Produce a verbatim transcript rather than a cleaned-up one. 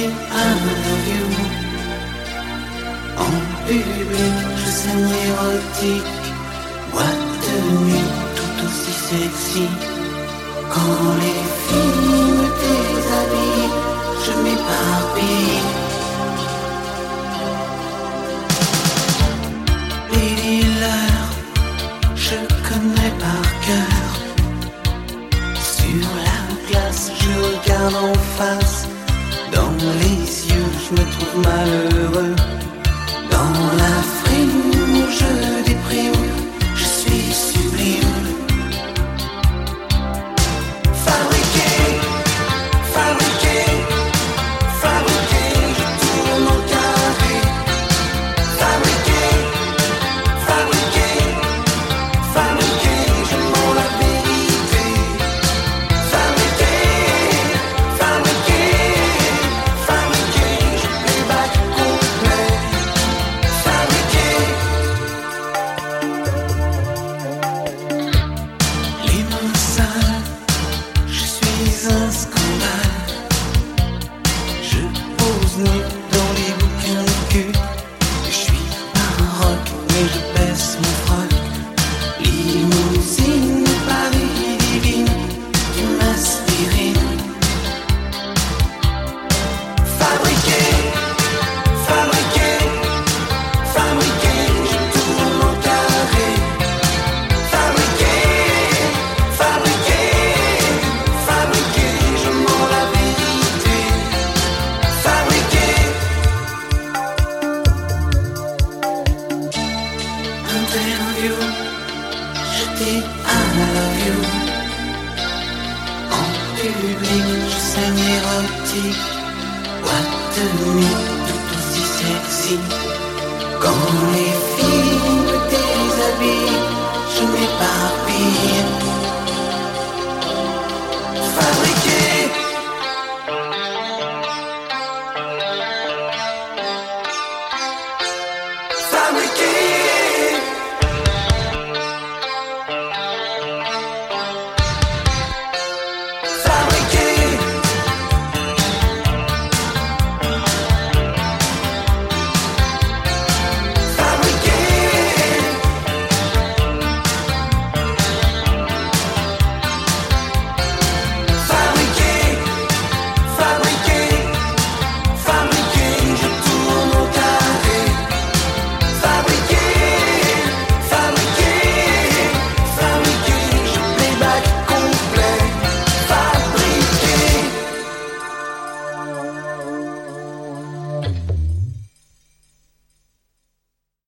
dis I love you. En public, je saigne érotique. Boîte de nuit tout aussi sexy. Quand les filles me déshabillent, je m'éparpille. Les dealers, je connais par cœur. Sur la glace, je regarde en face. Dans les yeux, je me trouve malheureux. Dans la frime où je déprime, je suis sublime. Fabriqué, fabriqué, fabriqué, je tourne en carré. Fabriqué, fabriqué, fabriqué, je mens la vérité. Fabriqué, fabriqué, fabriqué, je playback complet. Fabriqué. Les mains sales, je suis un scandale. Je pose nu dans les bouquins de cul. Je suis un rock, mais je baisse mon froc. Limousine, Paris divine, tu m'aspirines. Fabriqué, fabriqué, fabriqué, je tourne en carré. Fabriqué, fabriqué, fabriqué, je mens la vérité. Fabriqué. Interview, je dis I love you. En public, je saigne érotique. Boîte de nuit tout aussi sexy. Quand les filles me déshabillent, je m'éparpille.